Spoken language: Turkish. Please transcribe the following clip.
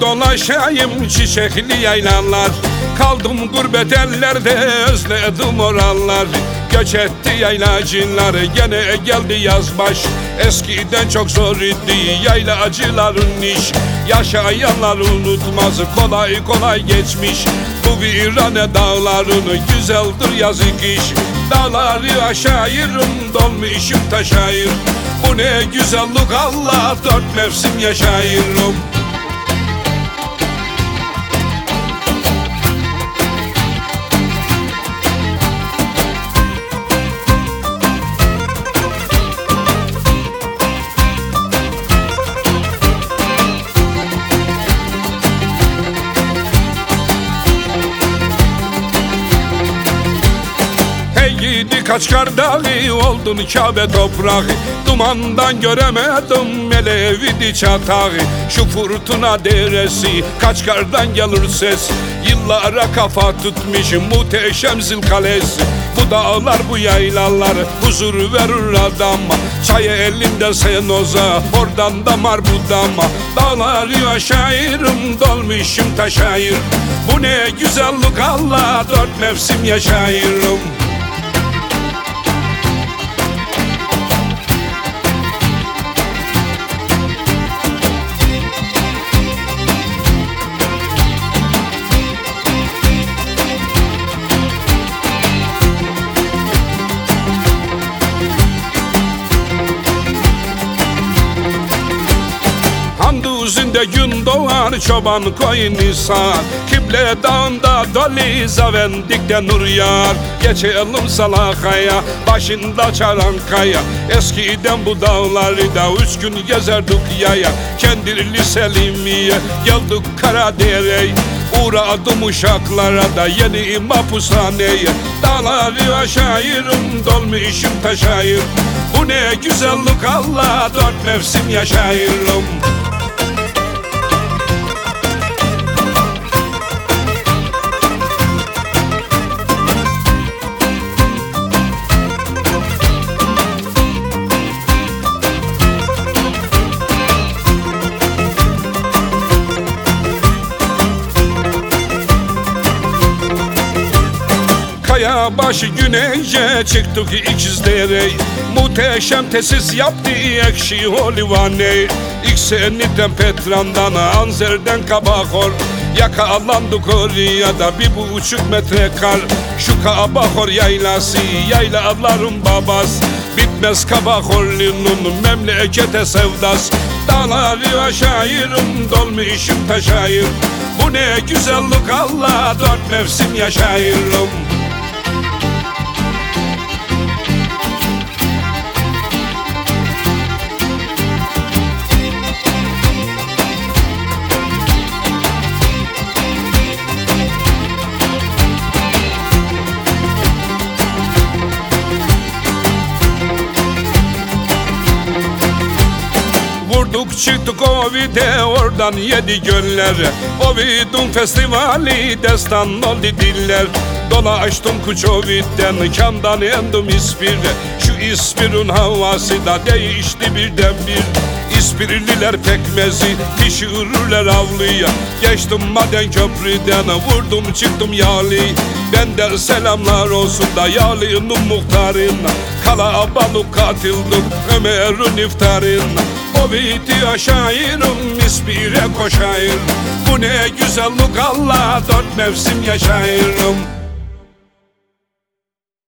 dolaşayım çiçekli yaylalar. Kaldım gurbet ellerde, özledim oralar. Göç etti yaylacılar, gene geldi yazbaş. Eskiden çok zor idi yaylacıların iş. Yaşayanlar unutmaz, kolay kolay geçmiş. Bu virane dağlarını güzeldir yazık iş. Dağları aşağıyırım, dolmuşum taşayır. Bu ne güzellik Allah, dört mevsim yaşayırım. Kaçkar dağı oldun Kabe toprağı. Dumandan göremedim Melevidi çatağı. Şu fırtına deresi Kaçkar'dan gelir ses. Yıllara kafa tutmuş muhteşem Zilkalesi. Bu dağlar bu yaylalar huzur verir adama. Çay elinde senoza, oradan damar budama. Dağları aşağıyırım, dolmuşum taşayır. Bu ne güzellik Allah, dört mevsim yaşayırım. Üzünde gün doğar çoban koyun sağar. Kible dağında doli zavendikte nur yağar. Geçelim Salakaya, başında Çarankaya. Eskiden bu dağları da 3 gün gezerdik yaya. Kendirli Selimiye, geldik Karadere'ye. Uğradım uşaklara da yeni mapushaneye. Dağları aşağıyırım, dolmuşum taşayır. Bu ne güzellik Allah, dört mevsim yaşayırım. Kaya başı güneyce çıktık İkizder'e. Muhteşem tesis yaptı ekşi Holivane. İkseniden Petran'dan Anzer'den Kabakor. Yakalandık oraya da 1,5 metre kar. Şu Kabakor yaylası yaylaların babası. Bitmez Kabakorlu'nun memlekete sevdas. Dağları aşağıyırım, dolmuşum taşayır. Bu ne güzellik Allah, dört mevsim yaşayırım. Vurduk çıktık Ovid'e, oradan 7 göller. Ovid'un festivali destan oldu diller. Dolaştım kuş Ovid'den, kandan endim İspir'e. Şu İspir'in havası da değişti birdenbir. İspirliler pekmezi pişirirler avlıya. Geçtim Maden Köprü'den, vurdum çıktım Yağlı. Benden selamlar olsun da Yağlı'nın muhtarına. Kalabalık katıldık Ömer'in iftarına. Ovid'i aşağıyırım, İspir'e koşayır. Bu ne güzellik Allah, dört mevsim yaşayırım.